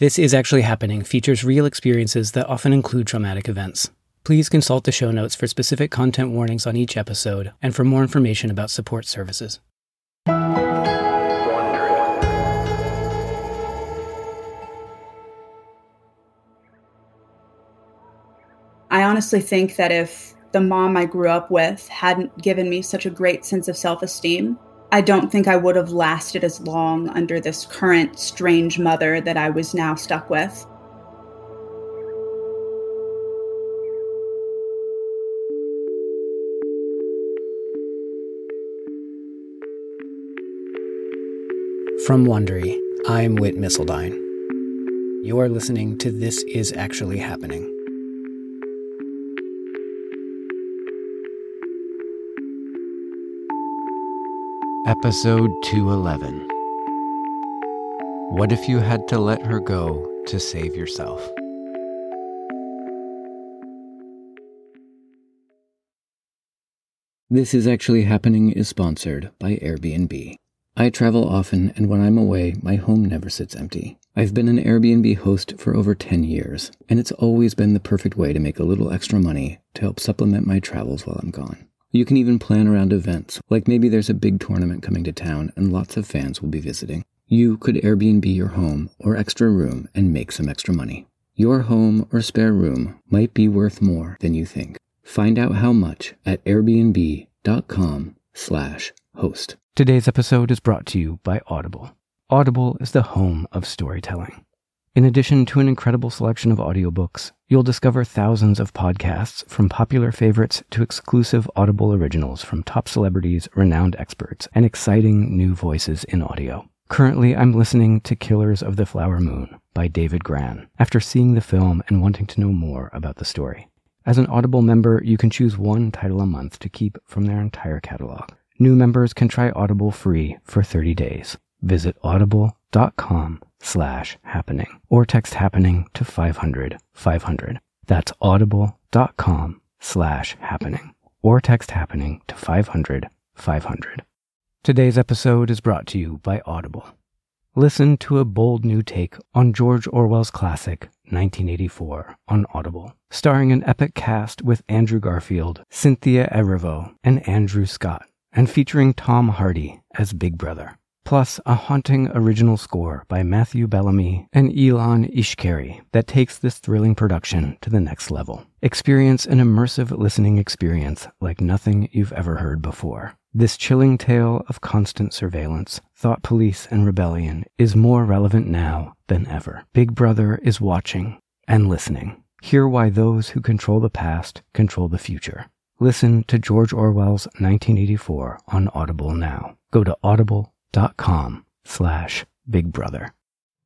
This Is Actually Happening features real experiences that often include traumatic events. Please consult the show notes for specific content warnings on each episode and for more information about support services. I honestly think that if the mom I grew up with hadn't given me such a great sense of self-esteem, I don't think I would have lasted as long under this current strange mother that I was now stuck with. From Wondery, I'm Whit Missildine. You are listening to This Is Actually Happening. Episode 211. What if you had to let her go to save yourself? This Is Actually Happening is sponsored by Airbnb. I travel often, and when I'm away, my home never sits empty. I've been an Airbnb host for over 10 years, and it's always been the perfect way to make a little extra money to help supplement my travels while I'm gone. You can even plan around events, like maybe there's a big tournament coming to town and lots of fans will be visiting. You could Airbnb your home or extra room and make some extra money. Your home or spare room might be worth more than you think. Find out how much at airbnb.com/host. Today's episode is brought to you by Audible. Audible is the home of storytelling. In addition to an incredible selection of audiobooks, you'll discover thousands of podcasts from popular favorites to exclusive Audible originals from top celebrities, renowned experts, and exciting new voices in audio. Currently, I'm listening to Killers of the Flower Moon by David Grann, after seeing the film and wanting to know more about the story. As an Audible member, you can choose one title a month to keep from their entire catalog. New members can try Audible free for 30 days. Visit audible.com/happening or text happening to 500-500. That's audible.com/happening or text happening to 500-500. Today's episode is brought to you by Audible. Listen to a bold new take on George Orwell's classic 1984 on Audible, starring an epic cast with Andrew Garfield, Cynthia Erivo, and Andrew Scott, and featuring Tom Hardy as Big Brother. Plus a haunting original score by Matthew Bellamy and Ilan Ishkeri that takes this thrilling production to the next level. Experience an immersive listening experience like nothing you've ever heard before. This chilling tale of constant surveillance, thought police, and rebellion is more relevant now than ever. Big Brother is watching and listening. Hear why those who control the past control the future. Listen to George Orwell's 1984 on Audible now. Go to audible.com/Big Brother.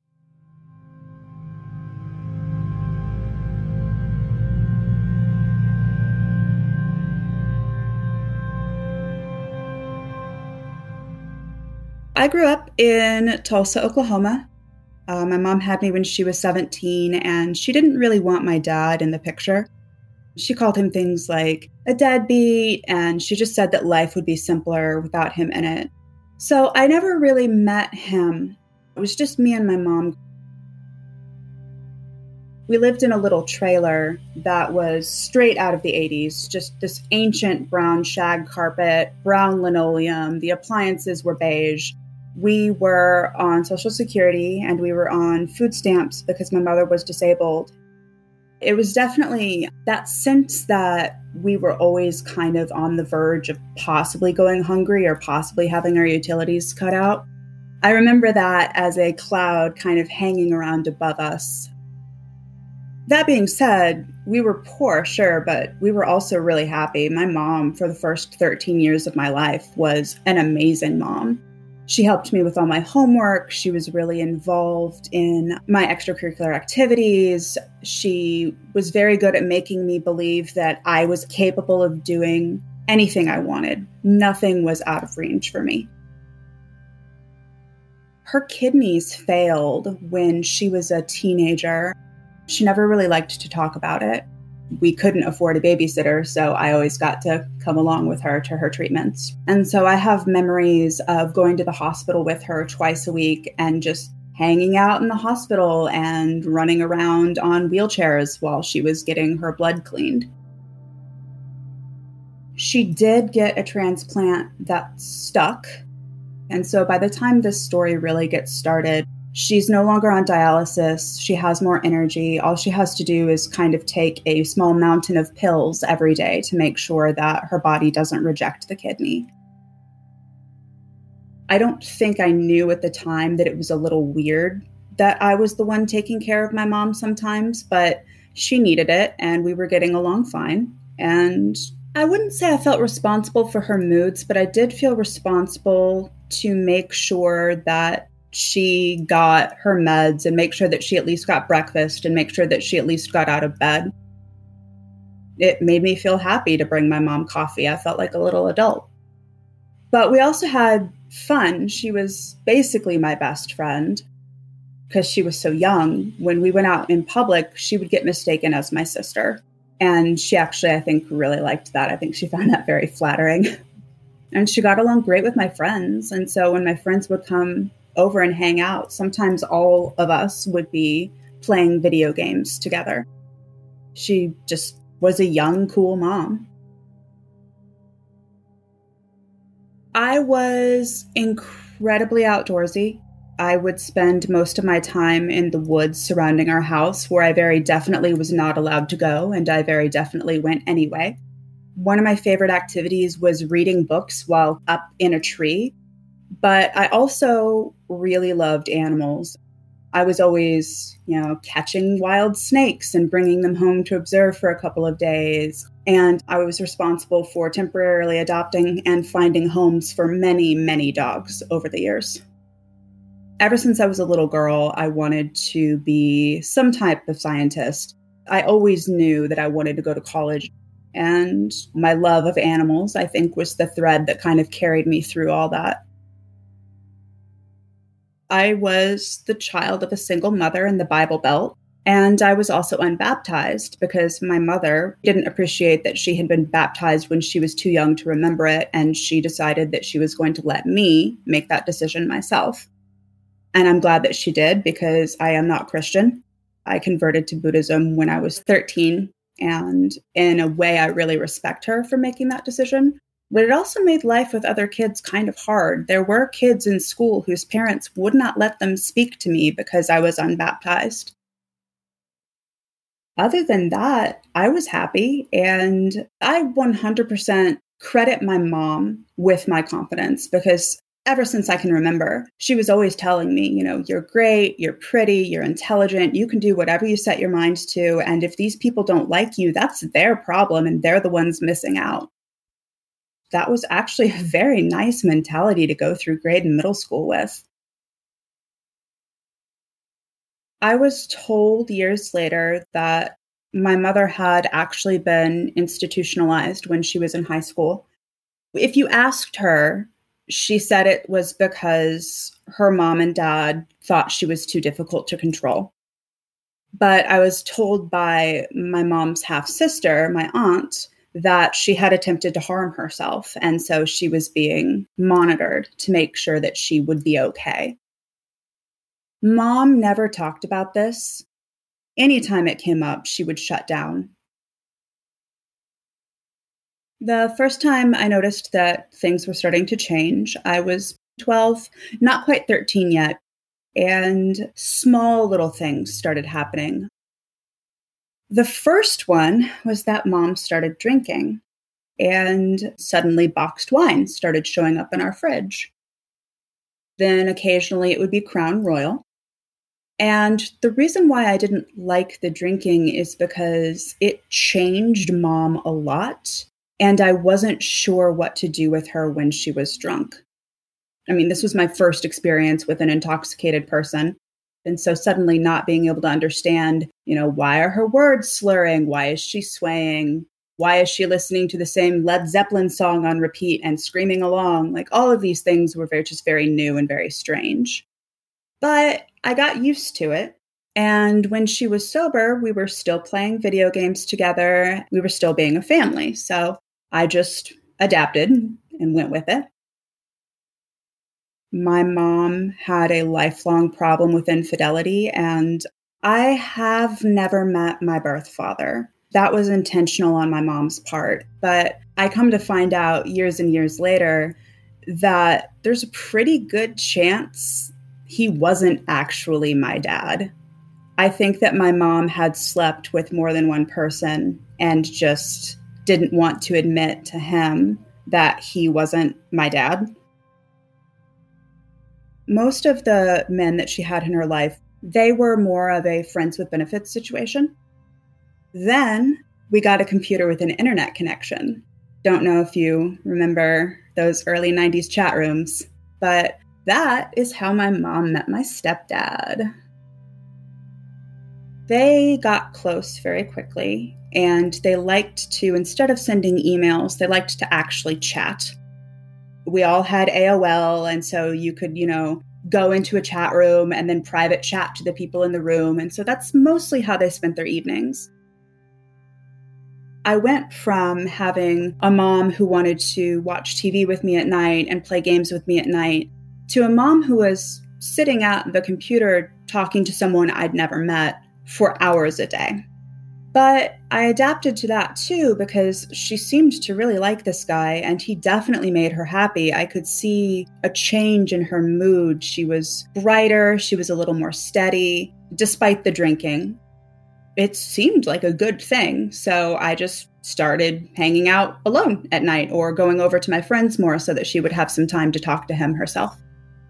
I grew up in Tulsa, Oklahoma. My mom had me when she was 17, and she didn't really want my dad in the picture. She called him things like a deadbeat, and she just said that life would be simpler without him in it. So I never really met him. It was just me and my mom. We lived in a little trailer that was straight out of the 80s, just this ancient brown shag carpet, brown linoleum. The appliances were beige. We were on Social Security and we were on food stamps because my mother was disabled. It was definitely that sense that we were always kind of on the verge of possibly going hungry or possibly having our utilities cut out. I remember that as a cloud kind of hanging around above us. That being said, we were poor, sure, but we were also really happy. My mom, for the first 13 years of my life, was an amazing mom. She helped me with all my homework. She was really involved in my extracurricular activities. She was very good at making me believe that I was capable of doing anything I wanted. Nothing was out of range for me. Her kidneys failed when she was a teenager. She never really liked to talk about it. We couldn't afford a babysitter, so I always got to come along with her to her treatments. And so I have memories of going to the hospital with her twice a week and just hanging out in the hospital and running around on wheelchairs while she was getting her blood cleaned. She did get a transplant that stuck. And so by the time this story really gets started, she's no longer on dialysis. She has more energy. All she has to do is kind of take a small mountain of pills every day to make sure that her body doesn't reject the kidney. I don't think I knew at the time that it was a little weird that I was the one taking care of my mom sometimes, but she needed it and we were getting along fine. And I wouldn't say I felt responsible for her moods, but I did feel responsible to make sure that she got her meds and make sure that she at least got breakfast and make sure that she at least got out of bed. It made me feel happy to bring my mom coffee. I felt like a little adult. But we also had fun. She was basically my best friend because she was so young. When we went out in public, she would get mistaken as my sister. And she actually, I think, really liked that. I think she found that very flattering. And she got along great with my friends. And so when my friends would come over and hang out, sometimes all of us would be playing video games together. She just was a young, cool mom. I was incredibly outdoorsy. I would spend most of my time in the woods surrounding our house, where I very definitely was not allowed to go, and I very definitely went anyway. One of my favorite activities was reading books while up in a tree, but I also really loved animals. I was always, catching wild snakes and bringing them home to observe for a couple of days. And I was responsible for temporarily adopting and finding homes for many, many dogs over the years. Ever since I was a little girl, I wanted to be some type of scientist. I always knew that I wanted to go to college. And my love of animals, I think, was the thread that kind of carried me through all that. I was the child of a single mother in the Bible Belt, and I was also unbaptized because my mother didn't appreciate that she had been baptized when she was too young to remember it, and she decided that she was going to let me make that decision myself. And I'm glad that she did because I am not Christian. I converted to Buddhism when I was 13, and in a way, I really respect her for making that decision. But it also made life with other kids kind of hard. There were kids in school whose parents would not let them speak to me because I was unbaptized. Other than that, I was happy, and I 100% credit my mom with my confidence because ever since I can remember, she was always telling me, you're great, you're pretty, you're intelligent, you can do whatever you set your mind to, and if these people don't like you, that's their problem, and they're the ones missing out. That was actually a very nice mentality to go through grade and middle school with. I was told years later that my mother had actually been institutionalized when she was in high school. If you asked her, she said it was because her mom and dad thought she was too difficult to control. But I was told by my mom's half-sister, my aunt, that she had attempted to harm herself. And so she was being monitored to make sure that she would be okay. Mom never talked about this. Anytime it came up, she would shut down. The first time I noticed that things were starting to change, I was 12, not quite 13 yet, and small little things started happening. The first one was that Mom started drinking, and suddenly boxed wine started showing up in our fridge. Then occasionally it would be Crown Royal. And the reason why I didn't like the drinking is because it changed Mom a lot, and I wasn't sure what to do with her when she was drunk. I mean, this was my first experience with an intoxicated person. And so suddenly not being able to understand, why are her words slurring? Why is she swaying? Why is she listening to the same Led Zeppelin song on repeat and screaming along? Like all of these things were just very new and very strange. But I got used to it. And when she was sober, we were still playing video games together. We were still being a family. So I just adapted and went with it. My mom had a lifelong problem with infidelity, and I have never met my birth father. That was intentional on my mom's part, but I come to find out years and years later that there's a pretty good chance he wasn't actually my dad. I think that my mom had slept with more than one person and just didn't want to admit to him that he wasn't my dad. Most of the men that she had in her life, they were more of a friends with benefits situation. Then we got a computer with an internet connection. Don't know if you remember those early 90s chat rooms, but that is how my mom met my stepdad. They got close very quickly, and they liked to, instead of sending emails, they liked to actually chat. We all had AOL, and so you could, go into a chat room and then private chat to the people in the room. And so that's mostly how they spent their evenings. I went from having a mom who wanted to watch TV with me at night and play games with me at night to a mom who was sitting at the computer talking to someone I'd never met for hours a day. But I adapted to that too, because she seemed to really like this guy, and he definitely made her happy. I could see a change in her mood. She was brighter, she was a little more steady, despite the drinking. It seemed like a good thing, so I just started hanging out alone at night or going over to my friends more so that she would have some time to talk to him herself.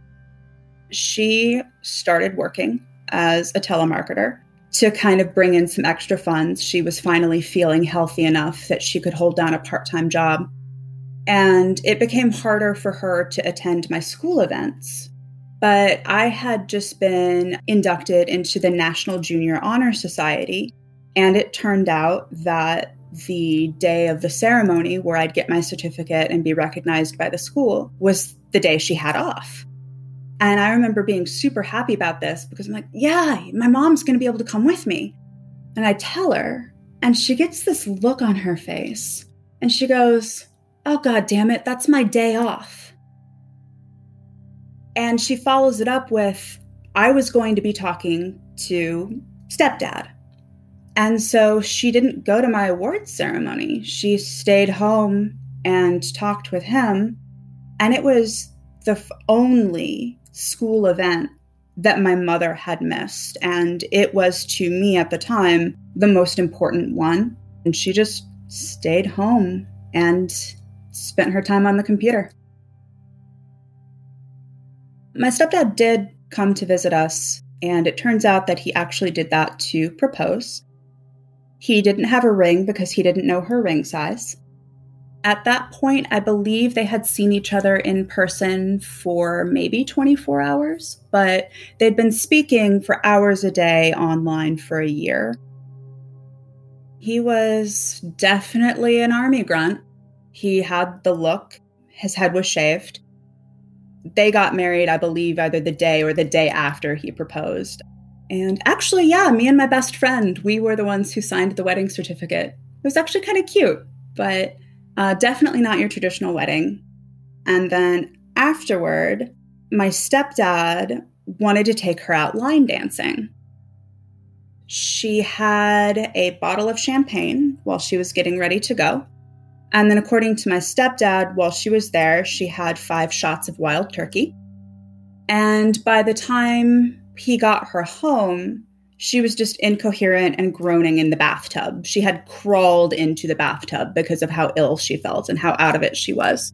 She started working as a telemarketer to kind of bring in some extra funds. She was finally feeling healthy enough that she could hold down a part-time job. And it became harder for her to attend my school events. But I had just been inducted into the National Junior Honor Society, and it turned out that the day of the ceremony where I'd get my certificate and be recognized by the school was the day she had off. And I remember being super happy about this because I'm like, yeah, my mom's going to be able to come with me. And I tell her, and she gets this look on her face, and she goes, oh, God damn it, that's my day off. And she follows it up with, I was going to be talking to stepdad. And so she didn't go to my awards ceremony. She stayed home and talked with him. And it was the only school event that my mother had missed. And it was, to me at the time, the most important one. And she just stayed home and spent her time on the computer. My stepdad did come to visit us, and it turns out that he actually did that to propose. He didn't have a ring because he didn't know her ring size. At that point, I believe they had seen each other in person for maybe 24 hours, but they'd been speaking for hours a day online for a year. He was definitely an army grunt. He had the look. His head was shaved. They got married, I believe, either the day or the day after he proposed. And actually, yeah, me and my best friend, we were the ones who signed the wedding certificate. It was actually kind of cute, but definitely not your traditional wedding. And then afterward, my stepdad wanted to take her out line dancing. She had a bottle of champagne while she was getting ready to go. And then according to my stepdad, while she was there, she had 5 shots of wild turkey. And by the time he got her home, she was just incoherent and groaning in the bathtub. She had crawled into the bathtub because of how ill she felt and how out of it she was.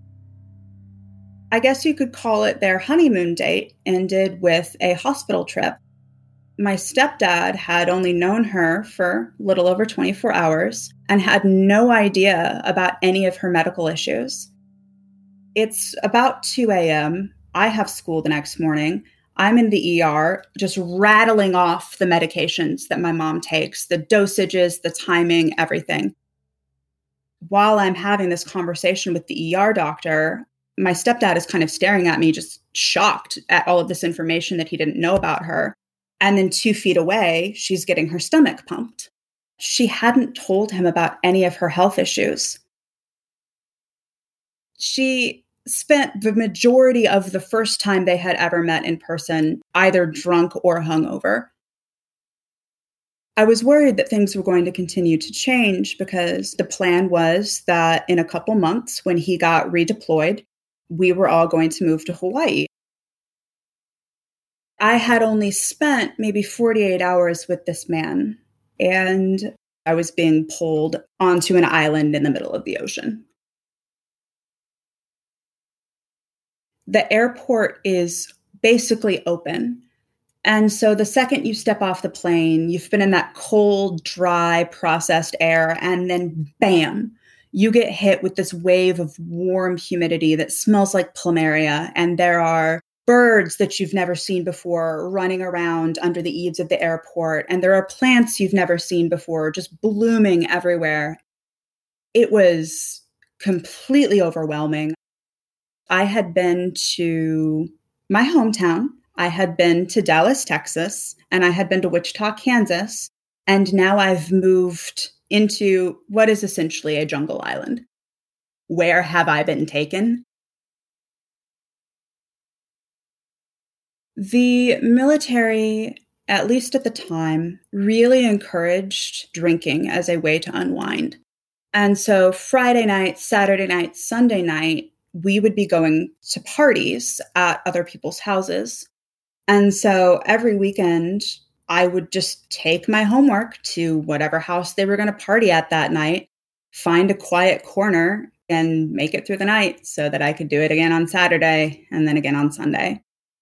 I guess you could call it their honeymoon date ended with a hospital trip. My stepdad had only known her for a little over 24 hours and had no idea about any of her medical issues. It's about 2 a.m. I have school the next morning. I'm in the ER, just rattling off the medications that my mom takes, the dosages, the timing, everything. While I'm having this conversation with the ER doctor, my stepdad is kind of staring at me, just shocked at all of this information that he didn't know about her. And then 2 feet away, she's getting her stomach pumped. She hadn't told him about any of her health issues. She spent the majority of the first time they had ever met in person either drunk or hungover. I was worried that things were going to continue to change because the plan was that in a couple months, when he got redeployed, we were all going to move to Hawaii. I had only spent maybe 48 hours with this man, and I was being pulled onto an island in the middle of the ocean. The airport is basically open. And so the second you step off the plane, you've been in that cold, dry, processed air, and then bam, you get hit with this wave of warm humidity that smells like plumeria, and there are birds that you've never seen before running around under the eaves of the airport, and there are plants you've never seen before just blooming everywhere. It was completely overwhelming. I had been to my hometown, I had been to Dallas, Texas, and I had been to Wichita, Kansas, and now I've moved into what is essentially a jungle island. Where have I been taken? The military, at least at the time, really encouraged drinking as a way to unwind. And so Friday night, Saturday night, Sunday night, we would be going to parties at other people's houses. And so every weekend, I would just take my homework to whatever house they were going to party at that night, find a quiet corner, and make it through the night so that I could do it again on Saturday and then again on Sunday.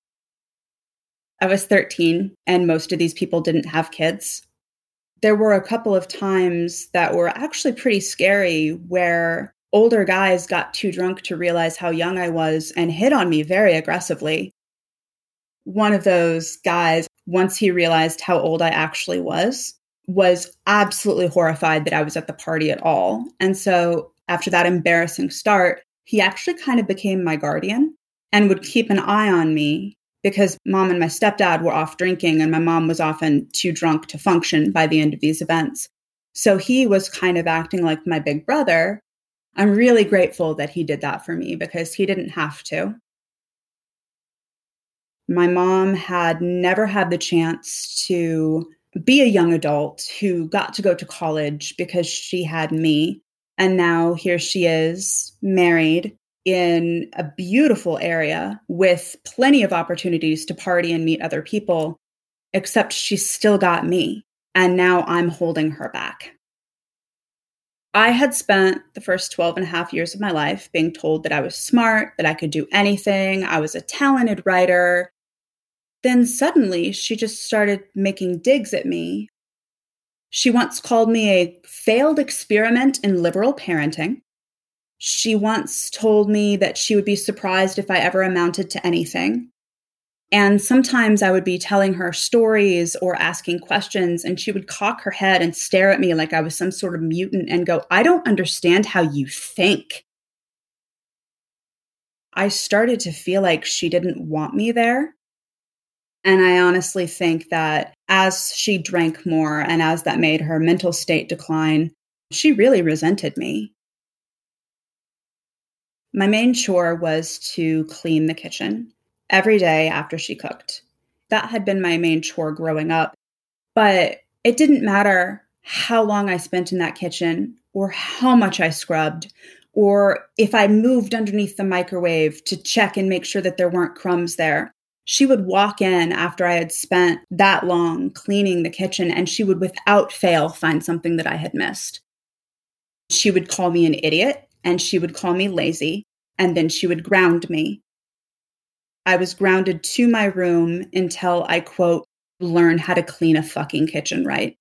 I was 13, and most of these people didn't have kids. There were a couple of times that were actually pretty scary where older guys got too drunk to realize how young I was and hit on me very aggressively. One of those guys, once he realized how old I actually was absolutely horrified that I was at the party at all. And so after that embarrassing start, he actually kind of became my guardian and would keep an eye on me because mom and my stepdad were off drinking and my mom was often too drunk to function by the end of these events. So he was kind of acting like my big brother. I'm really grateful that he did that for me because he didn't have to. My mom had never had the chance to be a young adult who got to go to college because she had me. And now here she is, married in a beautiful area with plenty of opportunities to party and meet other people, except she's still got me. And now I'm holding her back. I had spent the first 12 and a half years of my life being told that I was smart, that I could do anything, I was a talented writer. Then suddenly she just started making digs at me. She once called me a failed experiment in liberal parenting. She once told me that she would be surprised if I ever amounted to anything. And sometimes I would be telling her stories or asking questions, and she would cock her head and stare at me like I was some sort of mutant and go, "I don't understand how you think." I started to feel like she didn't want me there. And I honestly think that as she drank more and as that made her mental state decline, she really resented me. My main chore was to clean the kitchen every day after she cooked. That had been my main chore growing up, but it didn't matter how long I spent in that kitchen or how much I scrubbed or if I moved underneath the microwave to check and make sure that there weren't crumbs there. She would walk in after I had spent that long cleaning the kitchen, and she would without fail find something that I had missed. She would call me an idiot, and she would call me lazy, and then she would ground me. I was grounded to my room until I, quote, learn how to clean a fucking kitchen right.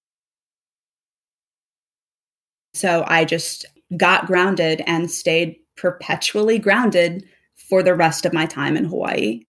So I just got grounded and stayed perpetually grounded for the rest of my time in Hawaii.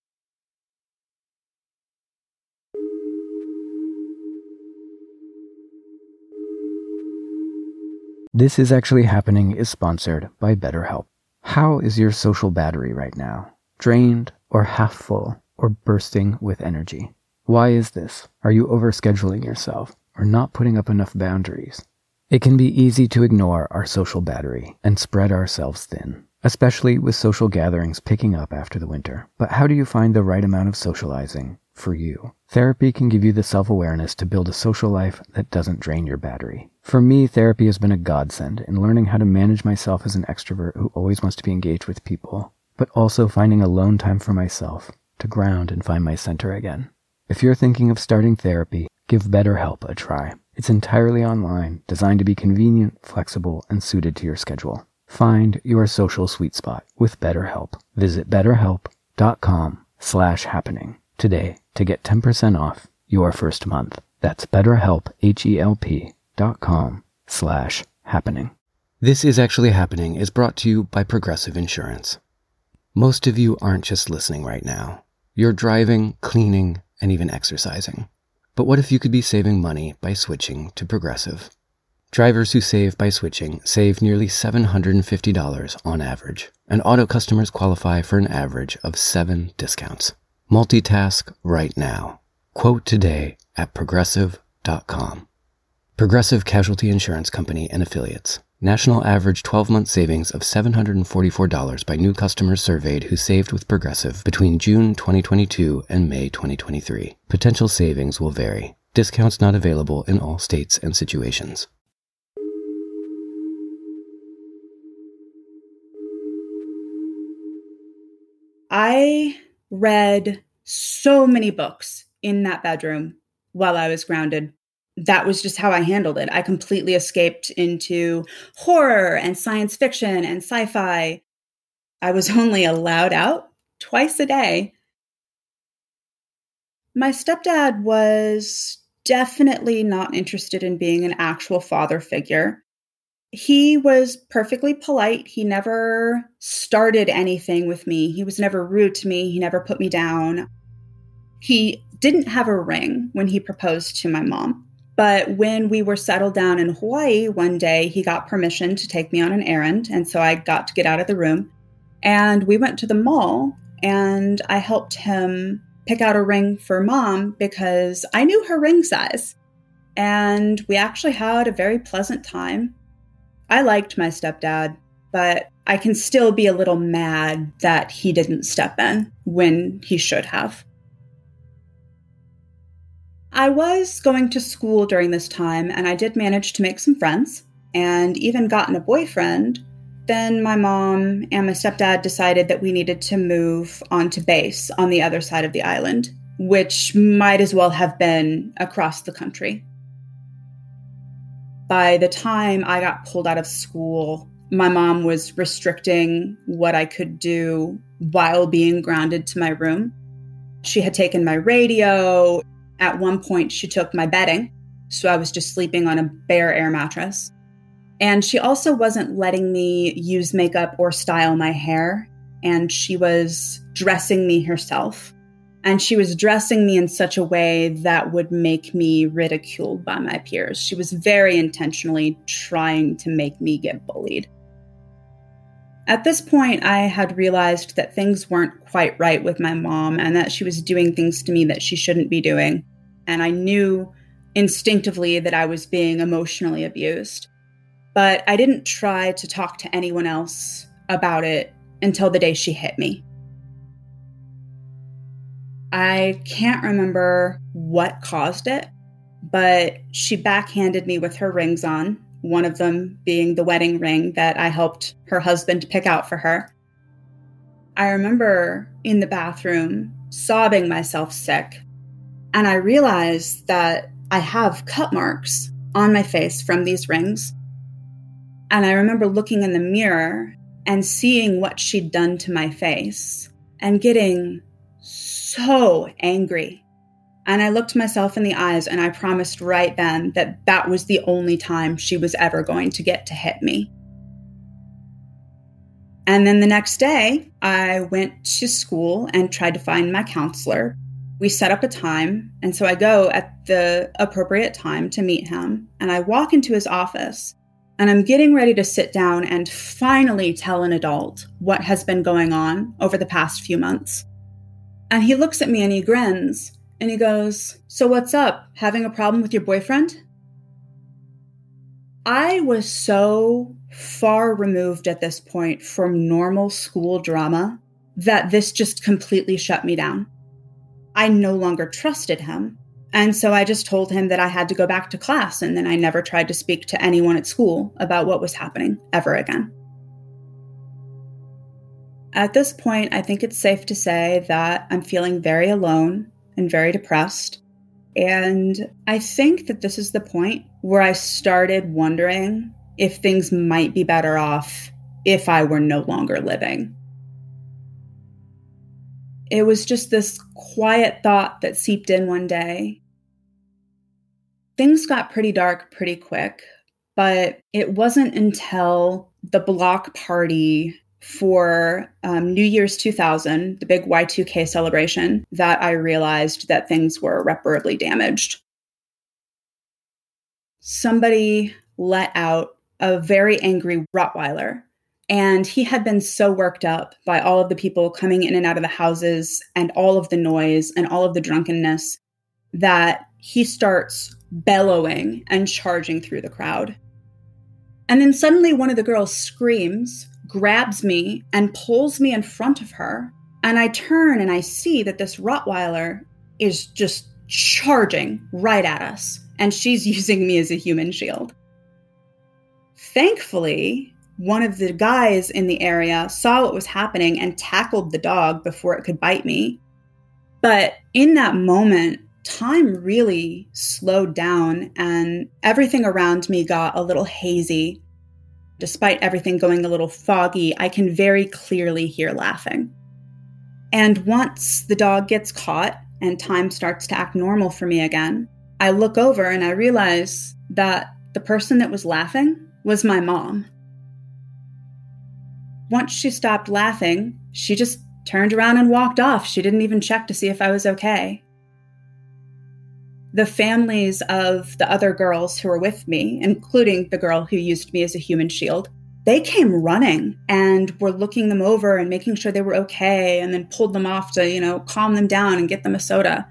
This Is Actually Happening is sponsored by BetterHelp. How is your social battery right now? Drained or half full or bursting with energy? Why is this? Are you overscheduling yourself or not putting up enough boundaries? It can be easy to ignore our social battery and spread ourselves thin. especially with social gatherings picking up after the winter. But how do you find the right amount of socializing for you? Therapy can give you the self-awareness to build a social life that doesn't drain your battery. For me, therapy has been a godsend in learning how to manage myself as an extrovert who always wants to be engaged with people, but also finding alone time for myself to ground and find my center again. If you're thinking of starting therapy, give BetterHelp a try. It's entirely online, designed to be convenient, flexible, and suited to your schedule. Find your social sweet spot with BetterHelp. Visit betterhelp.com/happening today to get 10% off your first month. That's BetterHelp, HELP.com/happening. This Is Actually Happening is brought to you by Progressive Insurance. Most of you aren't just listening right now. You're driving, cleaning, and even exercising. But what if you could be saving money by switching to Progressive? Drivers who save by switching save nearly $750 on average, and auto customers qualify for an average of 7 discounts. Multitask right now. Quote today at Progressive.com. Progressive Casualty Insurance Company and Affiliates. National average 12-month savings of $744 by new customers surveyed who saved with Progressive between June 2022 and May 2023. Potential savings will vary. Discounts not available in all states and situations. I read so many books in that bedroom while I was grounded. That was just how I handled it. I completely escaped into horror and science fiction and sci-fi. I was only allowed out twice a day. My stepdad was definitely not interested in being an actual father figure. He was perfectly polite. He never started anything with me. He was never rude to me. He never put me down. He didn't have a ring when he proposed to my mom. But when we were settled down in Hawaii one day, he got permission to take me on an errand. And so I got to get out of the room. And we went to the mall and I helped him pick out a ring for mom because I knew her ring size. And we actually had a very pleasant time. I liked my stepdad, but I can still be a little mad that he didn't step in when he should have. I was going to school during this time, and I did manage to make some friends and even gotten a boyfriend. Then my mom and my stepdad decided that we needed to move onto base on the other side of the island, which might as well have been across the country. By the time I got pulled out of school, my mom was restricting what I could do while being grounded to my room. She had taken my radio. At one point, she took my bedding, so I was just sleeping on a bare air mattress. And she also wasn't letting me use makeup or style my hair, and she was dressing me herself. And she was dressing me in such a way that would make me ridiculed by my peers. She was very intentionally trying to make me get bullied. At this point, I had realized that things weren't quite right with my mom and that she was doing things to me that she shouldn't be doing. And I knew instinctively that I was being emotionally abused. But I didn't try to talk to anyone else about it until the day she hit me. I can't remember what caused it, but she backhanded me with her rings on, one of them being the wedding ring that I helped her husband pick out for her. I remember in the bathroom sobbing myself sick, and I realized that I have cut marks on my face from these rings. And I remember looking in the mirror and seeing what she'd done to my face and getting so angry. And I looked myself in the eyes and I promised right then that that was the only time she was ever going to get to hit me. And then the next day, I went to school and tried to find my counselor. We set up a time, and so I go at the appropriate time to meet him, and I walk into his office, and I'm getting ready to sit down and finally tell an adult what has been going on over the past few months. And he looks at me and he grins, and he goes, "So what's up? Having a problem with your boyfriend?" I was so far removed at this point from normal school drama that this just completely shut me down. I no longer trusted him. And so I just told him that I had to go back to class, and then I never tried to speak to anyone at school about what was happening ever again. At this point, I think it's safe to say that I'm feeling very alone and very depressed. And I think that this is the point where I started wondering if things might be better off if I were no longer living. It was just this quiet thought that seeped in one day. Things got pretty dark pretty quick, but it wasn't until the block party for New Year's 2000, the big Y2K celebration, that I realized that things were irreparably damaged. Somebody let out a very angry Rottweiler, and he had been so worked up by all of the people coming in and out of the houses and all of the noise and all of the drunkenness that he starts bellowing and charging through the crowd. And then suddenly one of the girls screams, grabs me, and pulls me in front of her. And I turn and I see that this Rottweiler is just charging right at us. And she's using me as a human shield. Thankfully, one of the guys in the area saw what was happening and tackled the dog before it could bite me. But in that moment, time really slowed down and everything around me got a little hazy. Despite everything going a little foggy, I can very clearly hear laughing. And once the dog gets caught and time starts to act normal for me again, I look over and I realize that the person that was laughing was my mom. Once she stopped laughing, she just turned around and walked off. She didn't even check to see if I was okay. The families of the other girls who were with me, including the girl who used me as a human shield, they came running and were looking them over and making sure they were okay, and then pulled them off to, calm them down and get them a soda.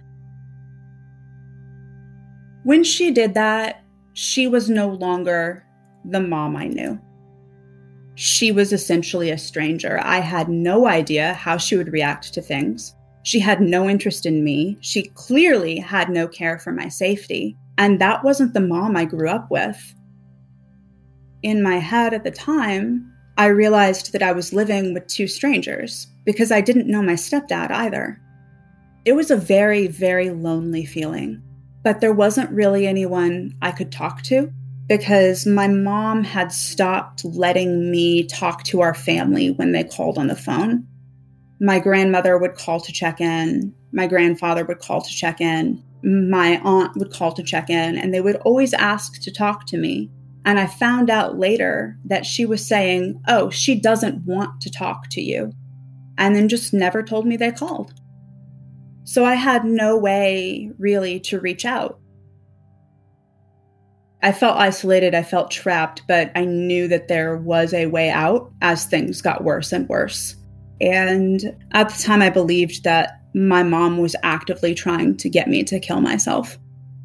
When she did that, she was no longer the mom I knew. She was essentially a stranger. I had no idea how she would react to things. She had no interest in me. She clearly had no care for my safety. And that wasn't the mom I grew up with. In my head at the time, I realized that I was living with two strangers because I didn't know my stepdad either. It was a very, very lonely feeling, but there wasn't really anyone I could talk to because my mom had stopped letting me talk to our family when they called on the phone. My grandmother would call to check in. My grandfather would call to check in. My aunt would call to check in, and they would always ask to talk to me. And I found out later that she was saying, "Oh, she doesn't want to talk to you," and then just never told me they called. So I had no way really to reach out. I felt isolated, I felt trapped, but I knew that there was a way out as things got worse and worse. And at the time, I believed that my mom was actively trying to get me to kill myself.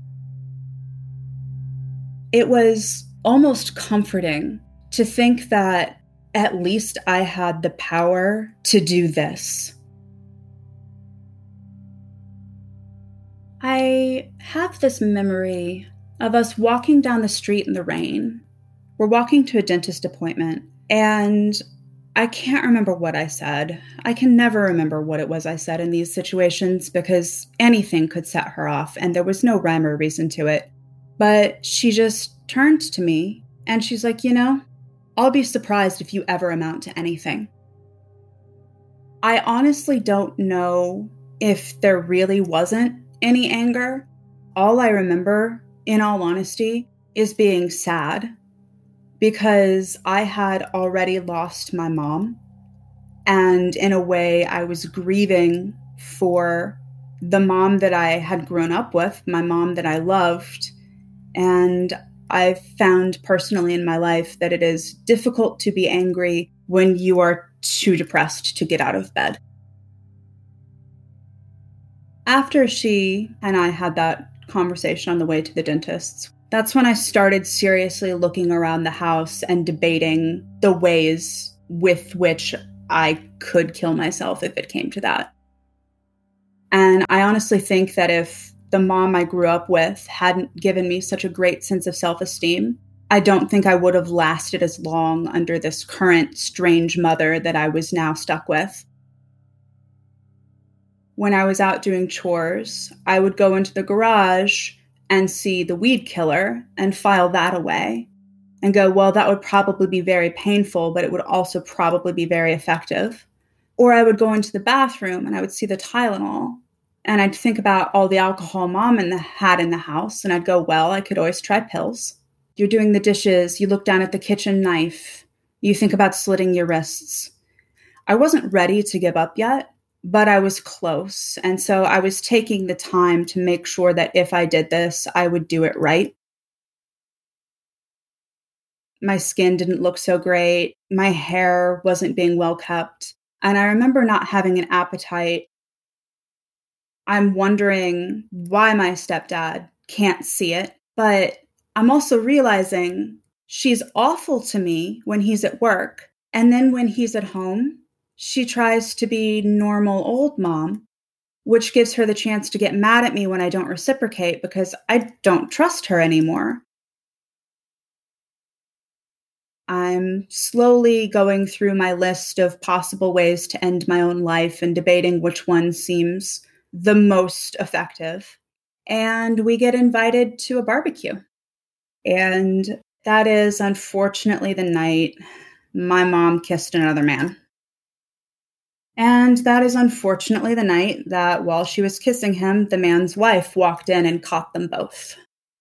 It was almost comforting to think that at least I had the power to do this. I have this memory of us walking down the street in the rain. We're walking to a dentist appointment, and I can't remember what I said. I can never remember what it was I said in these situations because anything could set her off, and there was no rhyme or reason to it. But she just turned to me, and she's like, I'll be surprised if you ever amount to anything. I honestly don't know if there really wasn't any anger. All I remember, in all honesty, is being sad because I had already lost my mom. And in a way, I was grieving for the mom that I had grown up with, my mom that I loved. And I've found personally in my life that it is difficult to be angry when you are too depressed to get out of bed. After she and I had that conversation on the way to the dentist's, That's when I started seriously looking around the house and debating the ways with which I could kill myself if it came to that. And I honestly think that if the mom I grew up with hadn't given me such a great sense of self-esteem, I don't think I would have lasted as long under this current strange mother that I was now stuck with. When I was out doing chores, I would go into the garage and see the weed killer and file that away and go, well, that would probably be very painful, but it would also probably be very effective. Or I would go into the bathroom and I would see the Tylenol and I'd think about all the alcohol mom had in the house and I'd go, well, I could always try pills. You're doing the dishes, you look down at the kitchen knife, you think about slitting your wrists. I wasn't ready to give up yet, but I was close. And so I was taking the time to make sure that if I did this, I would do it right. My skin didn't look so great. My hair wasn't being well kept. And I remember not having an appetite. I'm wondering why my stepdad can't see it, but I'm also realizing she's awful to me when he's at work. And then when he's at home, she tries to be normal old mom, which gives her the chance to get mad at me when I don't reciprocate because I don't trust her anymore. I'm slowly going through my list of possible ways to end my own life and debating which one seems the most effective. And we get invited to a barbecue. And that is unfortunately the night my mom kissed another man. And that is unfortunately the night that while she was kissing him, the man's wife walked in and caught them both.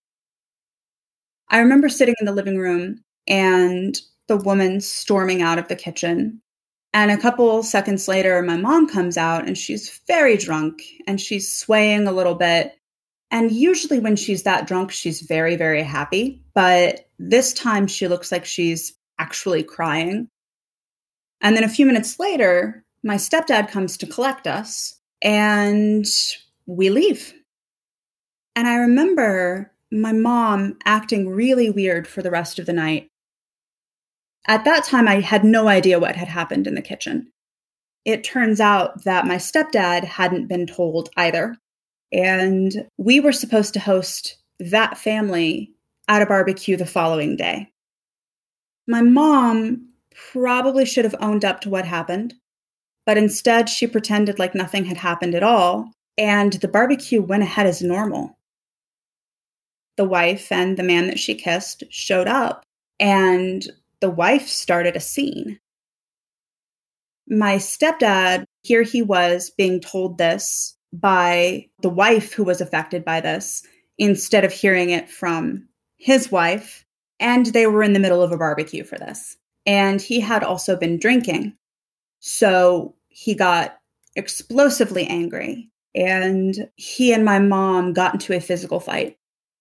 I remember sitting in the living room and the woman storming out of the kitchen. And a couple seconds later, my mom comes out and she's very drunk and she's swaying a little bit. And usually when she's that drunk, she's very, very happy. But this time she looks like she's actually crying. And then a few minutes later, my stepdad comes to collect us and we leave. And I remember my mom acting really weird for the rest of the night. At that time, I had no idea what had happened in the kitchen. It turns out that my stepdad hadn't been told either. And we were supposed to host that family at a barbecue the following day. My mom probably should have owned up to what happened, but instead she pretended like nothing had happened at all, and the barbecue went ahead as normal. The wife and the man that she kissed showed up, and the wife started a scene. My stepdad, here he was being told this by the wife who was affected by this, instead of hearing it from his wife, and they were in the middle of a barbecue for this. And he had also been drinking. So he got explosively angry, and he and my mom got into a physical fight.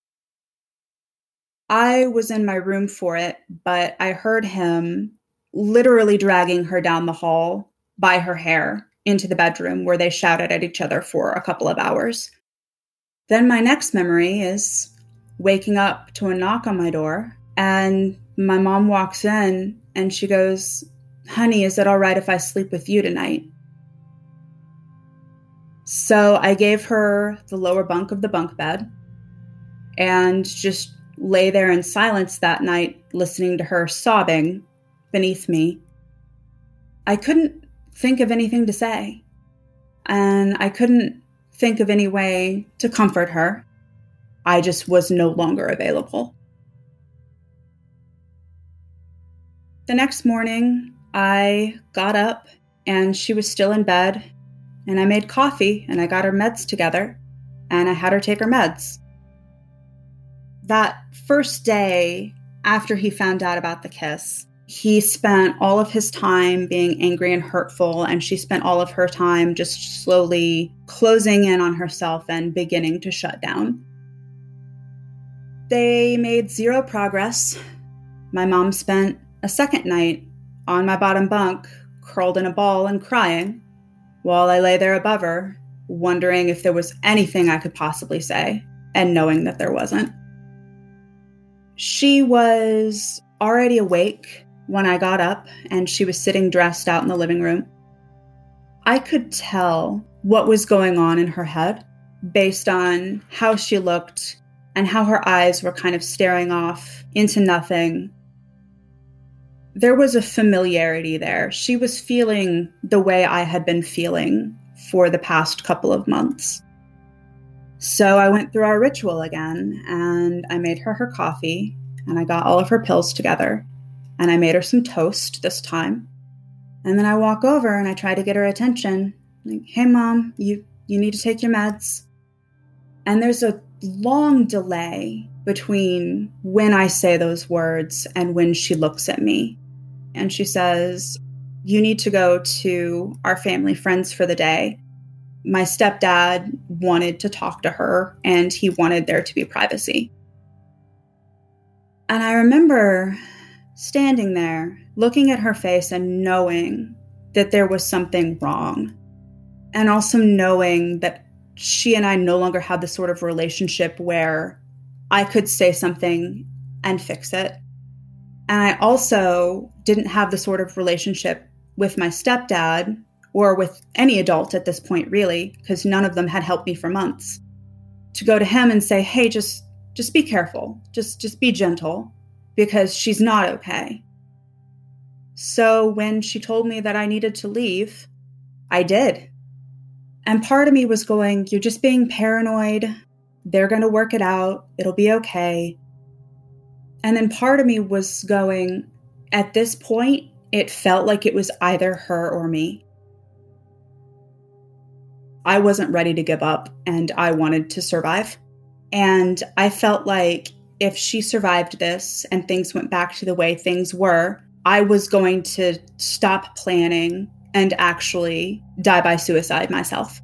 I was in my room for it, but I heard him literally dragging her down the hall by her hair into the bedroom where they shouted at each other for a couple of hours. Then my next memory is waking up to a knock on my door, and my mom walks in and she goes, "Honey, is it all right if I sleep with you tonight?" So I gave her the lower bunk of the bunk bed and just lay there in silence that night, listening to her sobbing beneath me. I couldn't think of anything to say, and I couldn't think of any way to comfort her. I just was no longer available. The next morning, I got up and she was still in bed, and I made coffee and I got her meds together and I had her take her meds. That first day after he found out about the kiss, he spent all of his time being angry and hurtful, and she spent all of her time just slowly closing in on herself and beginning to shut down. They made zero progress. My mom spent a second night on my bottom bunk, curled in a ball and crying, while I lay there above her, wondering if there was anything I could possibly say, and knowing that there wasn't. She was already awake when I got up, and she was sitting dressed out in the living room. I could tell what was going on in her head based on how she looked and how her eyes were kind of staring off into nothing. There was a familiarity there. She was feeling the way I had been feeling for the past couple of months. So I went through our ritual again, and I made her coffee, and I got all of her pills together, and I made her some toast this time. And then I walk over and I try to get her attention. Like, hey, Mom, you need to take your meds. And there's a long delay between when I say those words and when she looks at me. And she says, you need to go to our family friends for the day. My stepdad wanted to talk to her, and he wanted there to be privacy. And I remember standing there, looking at her face and knowing that there was something wrong. And also knowing that she and I no longer had the sort of relationship where I could say something and fix it. And I also didn't have the sort of relationship with my stepdad or with any adult at this point, really, because none of them had helped me for months. To go to him and say, hey, just be careful. Just be gentle, because she's not okay. So when she told me that I needed to leave, I did. And part of me was going, you're just being paranoid. They're going to work it out. It'll be okay. And then part of me was going, at this point, it felt like it was either her or me. I wasn't ready to give up, and I wanted to survive. And I felt like if she survived this and things went back to the way things were, I was going to stop planning and actually die by suicide myself.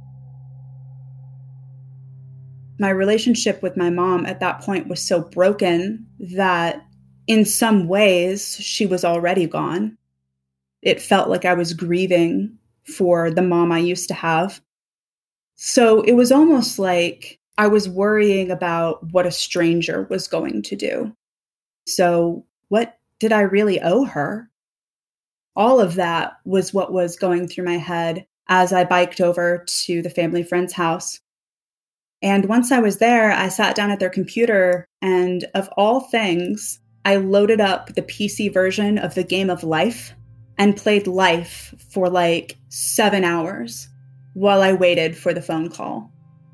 My relationship with my mom at that point was so broken that in some ways she was already gone. It felt like I was grieving for the mom I used to have. So it was almost like I was worrying about what a stranger was going to do. So what did I really owe her? All of that was what was going through my head as I biked over to the family friend's house. And once I was there, I sat down at their computer, and of all things, I loaded up the PC version of the game of Life and played Life for like 7 hours while I waited for the phone call.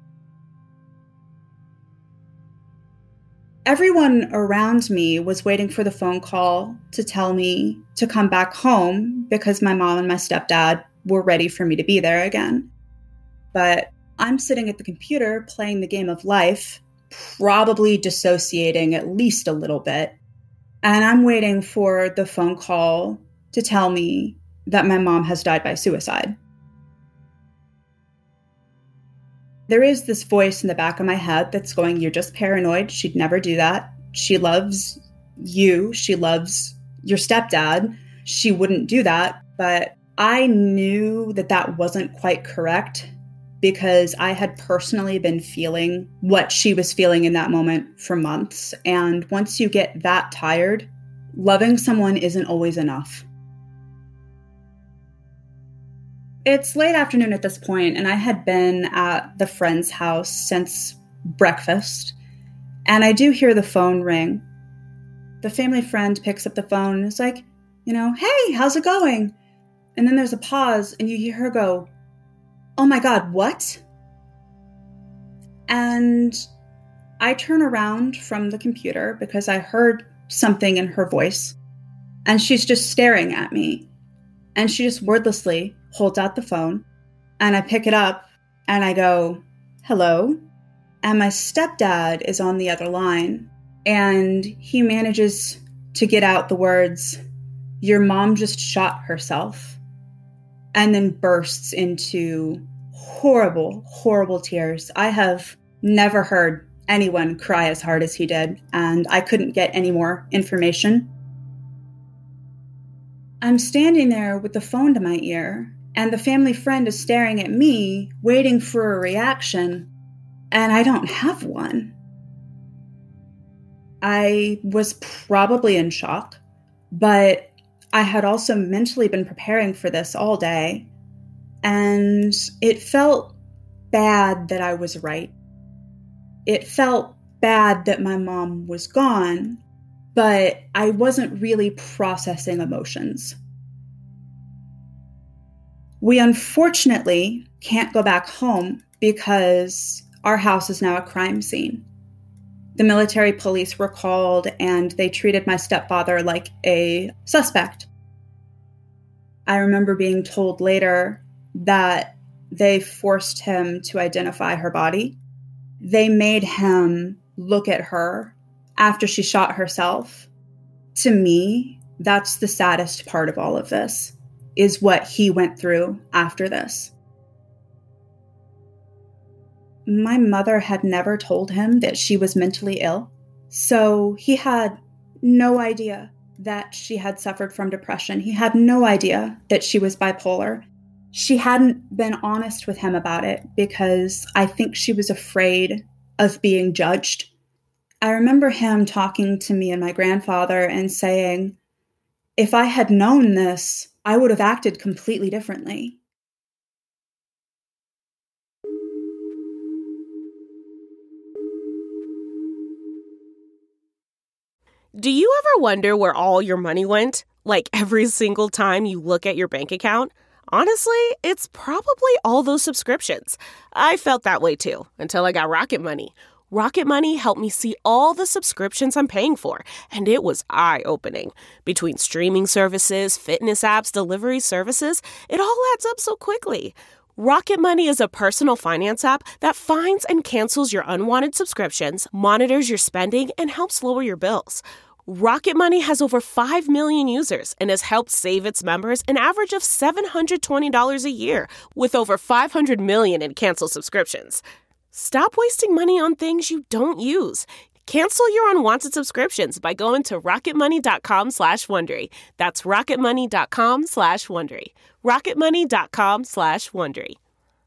Everyone around me was waiting for the phone call to tell me to come back home because my mom and my stepdad were ready for me to be there again. But I'm sitting at the computer playing the game of Life, probably dissociating at least a little bit. And I'm waiting for the phone call to tell me that my mom has died by suicide. There is this voice in the back of my head that's going, you're just paranoid. She'd never do that. She loves you. She loves your stepdad. She wouldn't do that. But I knew that that wasn't quite correct because I had personally been feeling what she was feeling in that moment for months. And once you get that tired, loving someone isn't always enough. It's late afternoon at this point, and I had been at the friend's house since breakfast, and I do hear the phone ring. The family friend picks up the phone and is like, hey, how's it going? And then there's a pause, and you hear her go, oh my God, what? And I turn around from the computer because I heard something in her voice, and she's just staring at me. And she just wordlessly holds out the phone, and I pick it up, and I go, hello? And my stepdad is on the other line, and he manages to get out the words, your mom just shot herself, and then bursts into horrible, horrible tears. I have never heard anyone cry as hard as he did, and I couldn't get any more information. I'm standing there with the phone to my ear, and the family friend is staring at me, waiting for a reaction, and I don't have one. I was probably in shock, but I had also mentally been preparing for this all day, and it felt bad that I was right. It felt bad that my mom was gone, but I wasn't really processing emotions. We unfortunately can't go back home because our house is now a crime scene. The military police were called and they treated my stepfather like a suspect. I remember being told later that they forced him to identify her body. They made him look at her after she shot herself. To me, that's the saddest part of all of this, is what he went through after this. My mother had never told him that she was mentally ill, so he had no idea that she had suffered from depression. He had no idea that she was bipolar. She hadn't been honest with him about it because I think she was afraid of being judged. I remember him talking to me and my grandfather and saying, if I had known this, I would have acted completely differently. Do you ever wonder where all your money went? Like every single time you look at your bank account? Honestly, it's probably all those subscriptions. I felt that way too, until I got Rocket Money. Rocket Money helped me see all the subscriptions I'm paying for, and it was eye-opening. Between streaming services, fitness apps, delivery services, it all adds up so quickly. Rocket Money is a personal finance app that finds and cancels your unwanted subscriptions, monitors your spending, and helps lower your bills. Rocket Money has over 5 million users and has helped save its members an average of $720 a year, with over 500 million in canceled subscriptions. Stop wasting money on things you don't use. Cancel your unwanted subscriptions by going to rocketmoney.com/Wondery. That's rocketmoney.com/Wondery. rocketmoney.com/Wondery.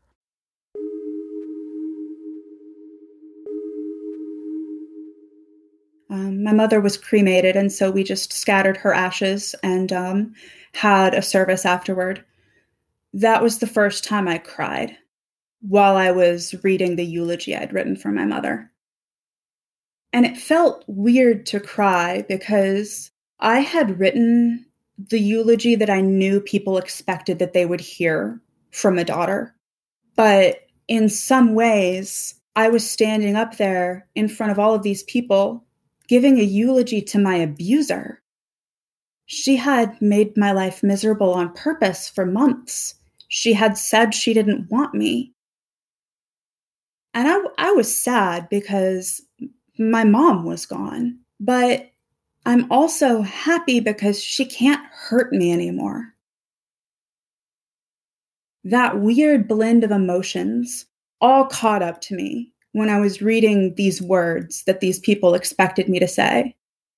My mother was cremated, and so we just scattered her ashes and had a service afterward. That was the first time I cried while I was reading the eulogy I'd written for my mother. And it felt weird to cry because I had written the eulogy that I knew people expected that they would hear from a daughter. But in some ways, I was standing up there in front of all of these people giving a eulogy to my abuser. She had made my life miserable on purpose for months. She had said she didn't want me. And I was sad because my mom was gone. But I'm also happy because she can't hurt me anymore. That weird blend of emotions all caught up to me when I was reading these words that these people expected me to say.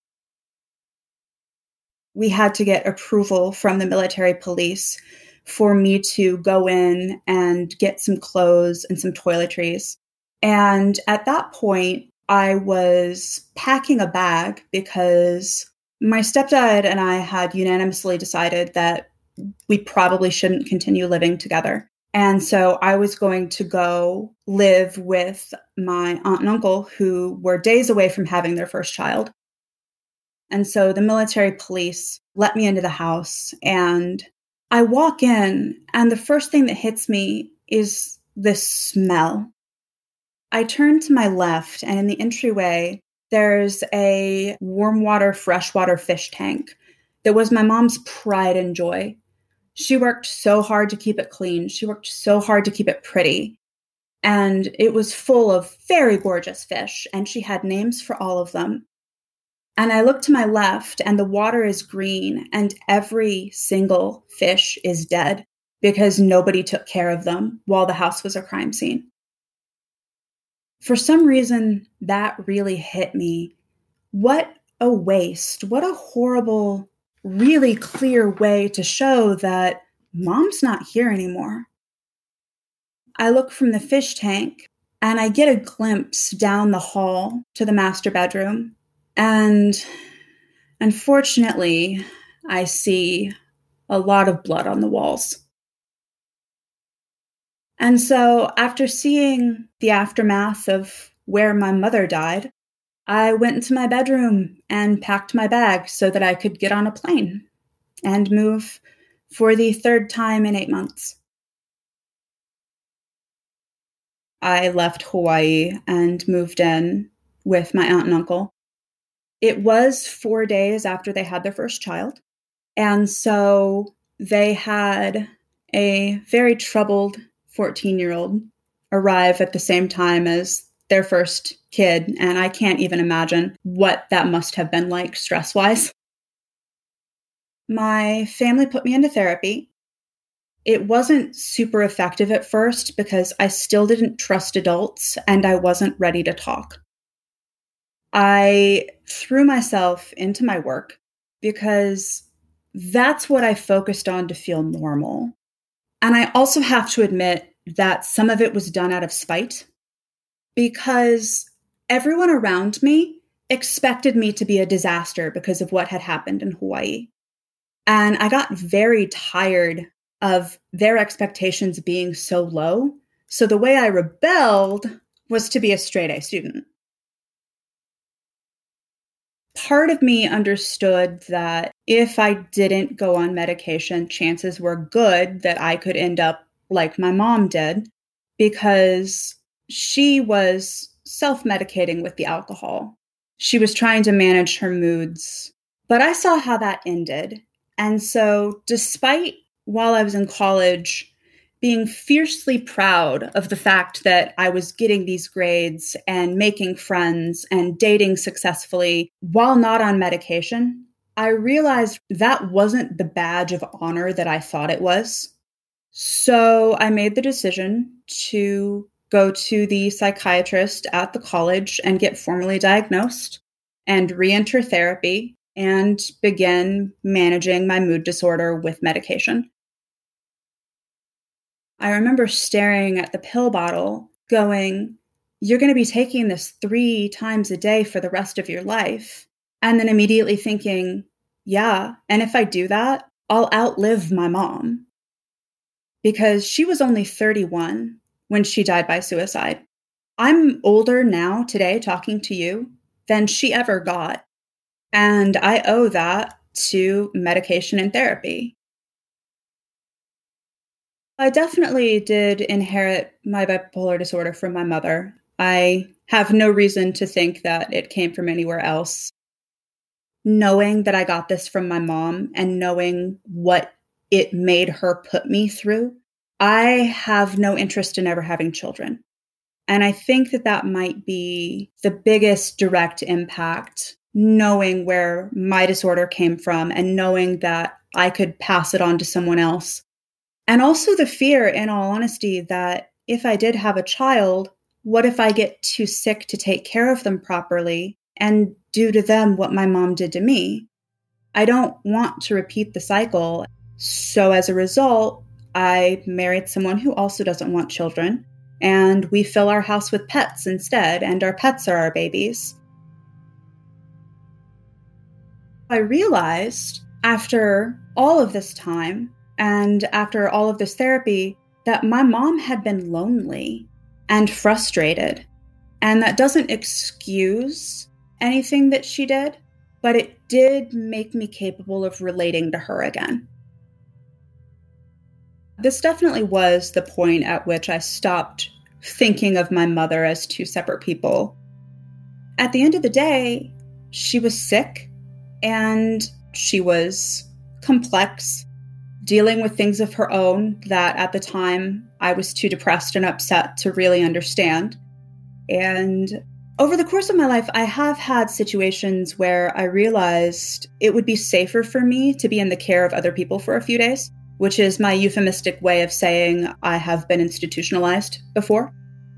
We had to get approval from the military police for me to go in and get some clothes and some toiletries. And at that point, I was packing a bag because my stepdad and I had unanimously decided that we probably shouldn't continue living together. And so I was going to go live with my aunt and uncle who were days away from having their first child. And so the military police let me into the house and I walk in and the first thing that hits me is this smell. I turn to my left and in the entryway, there's a warm water, freshwater fish tank that was my mom's pride and joy. She worked so hard to keep it clean. She worked so hard to keep it pretty. And it was full of very gorgeous fish, and she had names for all of them. And I look to my left, and the water is green, and every single fish is dead because nobody took care of them while the house was a crime scene. For some reason, that really hit me. What a waste. What a horrible, really clear way to show that mom's not here anymore. I look from the fish tank and I get a glimpse down the hall to the master bedroom. And unfortunately, I see a lot of blood on the walls. And so after seeing the aftermath of where my mother died, I went into my bedroom and packed my bag so that I could get on a plane and move for the third time in 8 months. I left Hawaii and moved in with my aunt and uncle. It was 4 days after they had their first child. And so they had a very troubled 14-year-old arrive at the same time as their first kid. And I can't even imagine what that must have been like stress-wise. My family put me into therapy. It wasn't super effective at first because I still didn't trust adults and I wasn't ready to talk. I threw myself into my work because that's what I focused on to feel normal. And I also have to admit that some of it was done out of spite because everyone around me expected me to be a disaster because of what had happened in Hawaii. And I got very tired of their expectations being so low. So the way I rebelled was to be a straight A student. Part of me understood that if I didn't go on medication, chances were good that I could end up like my mom did, because she was self-medicating with the alcohol. She was trying to manage her moods, but I saw how that ended. And so despite, while I was in college, being fiercely proud of the fact that I was getting these grades and making friends and dating successfully while not on medication, I realized that wasn't the badge of honor that I thought it was. So I made the decision to go to the psychiatrist at the college and get formally diagnosed and re-enter therapy and begin managing my mood disorder with medication. I remember staring at the pill bottle going, you're going to be taking this 3 times a day for the rest of your life. And then immediately thinking, yeah, and if I do that, I'll outlive my mom. Because she was only 31 when she died by suicide. I'm older now today talking to you than she ever got. And I owe that to medication and therapy. I definitely did inherit my bipolar disorder from my mother. I have no reason to think that it came from anywhere else. Knowing that I got this from my mom and knowing what it made her put me through, I have no interest in ever having children. And I think that that might be the biggest direct impact, knowing where my disorder came from and knowing that I could pass it on to someone else. And also the fear, in all honesty, that if I did have a child, what if I get too sick to take care of them properly and do to them what my mom did to me? I don't want to repeat the cycle. So as a result, I married someone who also doesn't want children, and we fill our house with pets instead, and our pets are our babies. I realized after all of this time, and after all of this therapy, that my mom had been lonely and frustrated. And that doesn't excuse anything that she did, but it did make me capable of relating to her again. This definitely was the point at which I stopped thinking of my mother as 2 separate people. At the end of the day, she was sick and she was complex, dealing with things of her own that at the time I was too depressed and upset to really understand. And over the course of my life, I have had situations where I realized it would be safer for me to be in the care of other people for a few days, which is my euphemistic way of saying I have been institutionalized before.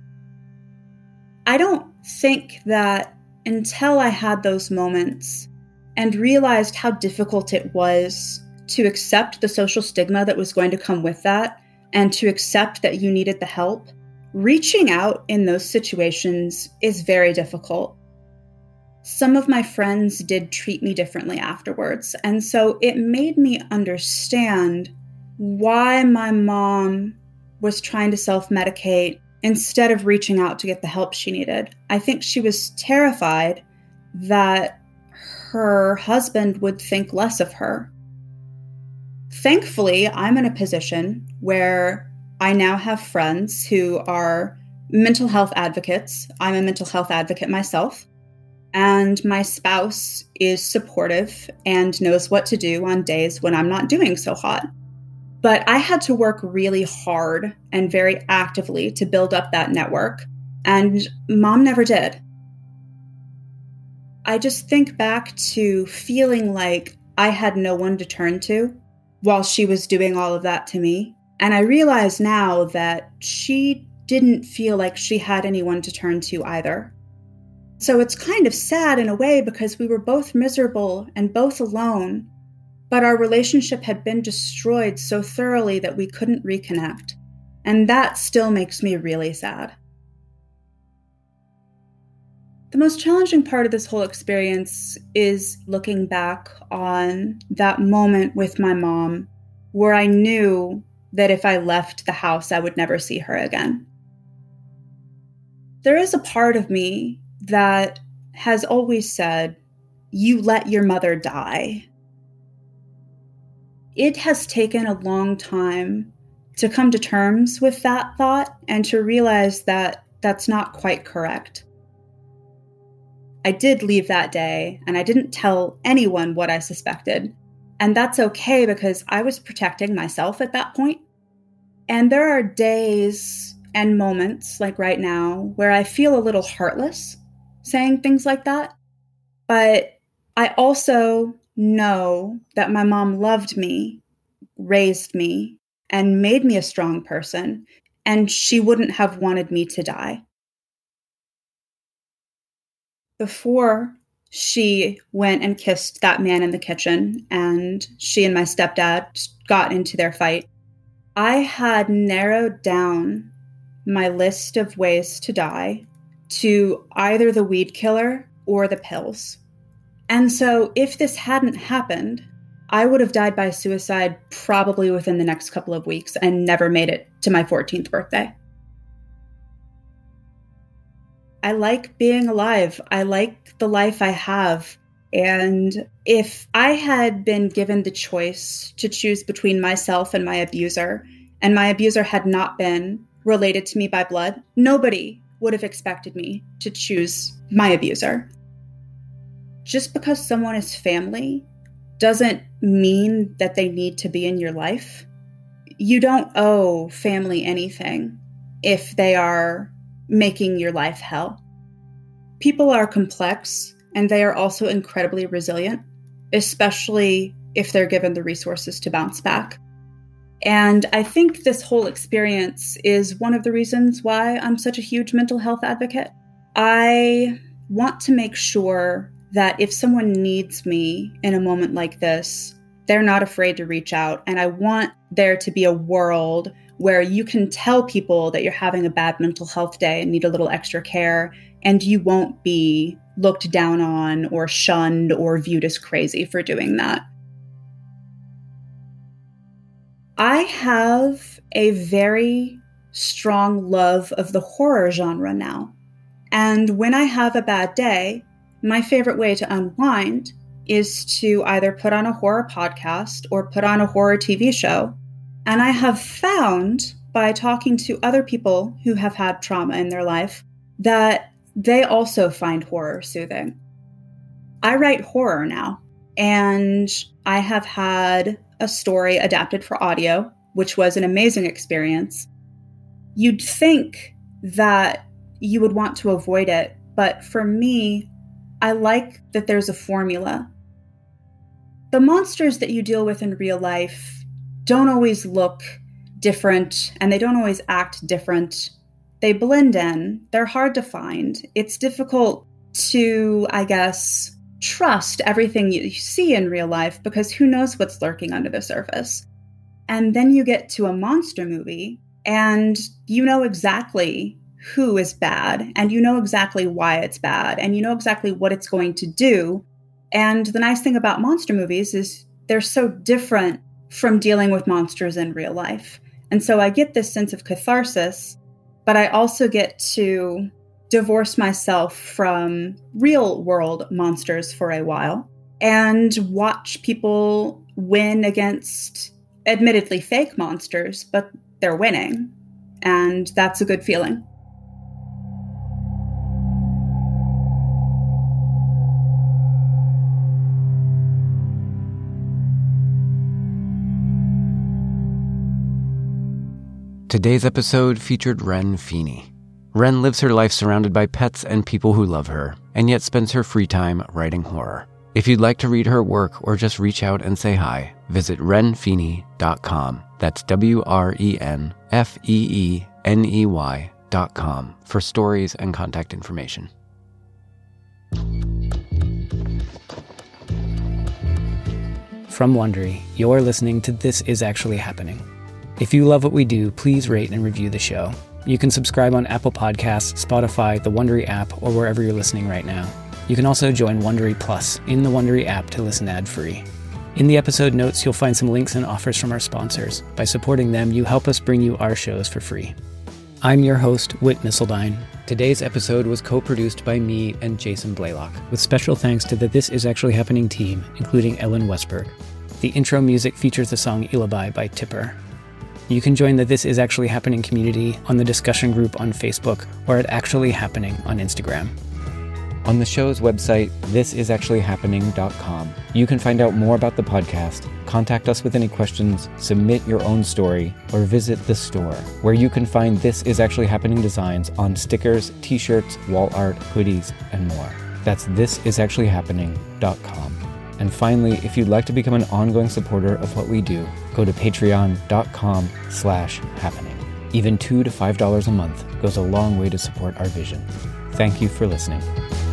I don't think that until I had those moments and realized how difficult it was to accept the social stigma that was going to come with that and to accept that you needed the help, reaching out in those situations is very difficult. some of my friends did treat me differently afterwards. And so it made me understand why my mom was trying to self-medicate instead of reaching out to get the help she needed. I think she was terrified that her husband would think less of her. Thankfully, I'm in a position where I now have friends who are mental health advocates. I'm a mental health advocate myself. And my spouse is supportive and knows what to do on days when I'm not doing so hot. But I had to work really hard and very actively to build up that network. And Mom never did. I just think back to feeling like I had no one to turn to while she was doing all of that to me. And I realize now that she didn't feel like she had anyone to turn to either. So it's kind of sad in a way because we were both miserable and both alone, but our relationship had been destroyed so thoroughly that we couldn't reconnect. And that still makes me really sad. The most challenging part of this whole experience is looking back on that moment with my mom where I knew that if I left the house, I would never see her again. There is a part of me that has always said, you let your mother die. It has taken a long time to come to terms with that thought and to realize that that's not quite correct. I did leave that day, and I didn't tell anyone what I suspected. And that's okay because I was protecting myself at that point. And there are days and moments, like right now, where I feel a little heartless saying things like that. But I also know that my mom loved me, raised me, and made me a strong person, and she wouldn't have wanted me to die. Before she went and kissed that man in the kitchen and she and my stepdad got into their fight, I had narrowed down my list of ways to die to either the weed killer or the pills. And so if this hadn't happened, I would have died by suicide probably within the next couple of weeks and never made it to my 14th birthday. I like being alive. I like the life I have. And if I had been given the choice to choose between myself and my abuser had not been related to me by blood, nobody would have expected me to choose my abuser. Just because someone is family doesn't mean that they need to be in your life. You don't owe family anything if they are making your life hell. People are complex, and they are also incredibly resilient, especially if they're given the resources to bounce back. And I think this whole experience is one of the reasons why I'm such a huge mental health advocate. I want to make sure that if someone needs me in a moment like this, they're not afraid to reach out. And I want there to be a world where you can tell people that you're having a bad mental health day and need a little extra care, and you won't be looked down on or shunned or viewed as crazy for doing that. I have a very strong love of the horror genre now. And when I have a bad day, my favorite way to unwind is to either put on a horror podcast or put on a horror TV show. And I have found by talking to other people who have had trauma in their life that they also find horror soothing. I write horror now, and I have had a story adapted for audio, which was an amazing experience. You'd think that you would want to avoid it, but for me, I like that there's a formula. The monsters that you deal with in real life don't always look different, and they don't always act different. They blend in. They're hard to find. It's difficult to, I guess, trust everything you see in real life because who knows what's lurking under the surface. And then you get to a monster movie, and you know exactly who is bad, and you know exactly why it's bad, and you know exactly what it's going to do. And the nice thing about monster movies is they're so different from dealing with monsters in real life. And so I get this sense of catharsis, but I also get to divorce myself from real world monsters for a while and watch people win against admittedly fake monsters, but they're winning. And that's a good feeling. Today's episode featured Ren Feeney. Ren lives her life surrounded by pets and people who love her, and yet spends her free time writing horror. If you'd like to read her work or just reach out and say hi, visit renfeeney.com. That's WRENFEENEY.com for stories and contact information. From Wondery, you're listening to This Is Actually Happening. If you love what we do, please rate and review the show. You can subscribe on Apple Podcasts, Spotify, the Wondery app, or wherever you're listening right now. You can also join Wondery Plus in the Wondery app to listen ad-free. In the episode notes, you'll find some links and offers from our sponsors. By supporting them, you help us bring you our shows for free. I'm your host, Whit Nisseldine. Today's episode was co-produced by me and Jason Blaylock, with special thanks to the This Is Actually Happening team, including Ellen Westberg. The intro music features the song Ilabai by Tipper. You can join the This Is Actually Happening community on the discussion group on Facebook or at Actually Happening on Instagram. On the show's website, thisisactuallyhappening.com, you can find out more about the podcast, contact us with any questions, submit your own story, or visit the store, where you can find This Is Actually Happening designs on stickers, t-shirts, wall art, hoodies, and more. That's thisisactuallyhappening.com. And finally, if you'd like to become an ongoing supporter of what we do, go to patreon.com/happening. Even $2 to $5 a month goes a long way to support our vision. Thank you for listening.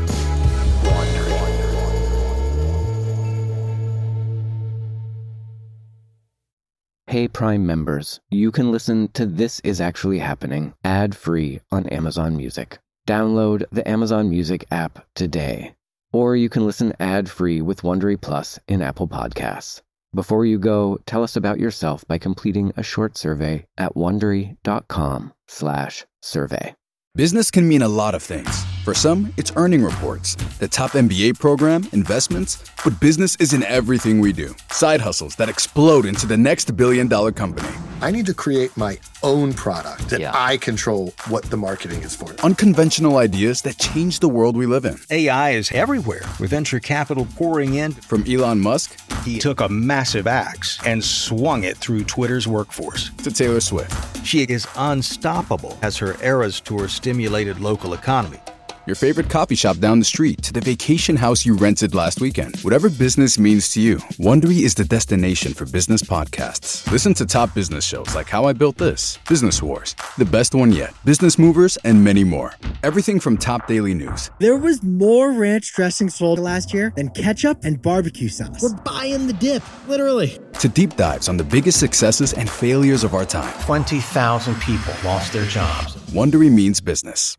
Hey Prime members, you can listen to This Is Actually Happening ad-free on Amazon Music. Download the Amazon Music app today. Or you can listen ad-free with Wondery Plus in Apple Podcasts. Before you go, tell us about yourself by completing a short survey at Wondery.com/survey. Business can mean a lot of things. For some, it's earning reports, the top MBA program, investments, but business isn't everything we do. Side hustles that explode into the next billion-dollar company. I need to create my own product that I control what the marketing is for. Unconventional ideas that change the world we live in. AI is everywhere, with venture capital pouring in. From Elon Musk, he took a massive axe and swung it through Twitter's workforce. To Taylor Swift. She is unstoppable as her Eras Tour stimulated local economy. Your favorite coffee shop down the street to the vacation house you rented last weekend. Whatever business means to you, Wondery is the destination for business podcasts. Listen to top business shows like How I Built This, Business Wars, The Best One Yet, Business Movers, and many more. Everything from top daily news. There was more ranch dressing sold last year than ketchup and barbecue sauce. We're buying the dip, literally. To deep dives on the biggest successes and failures of our time. 20,000 people lost their jobs. Wondery means business.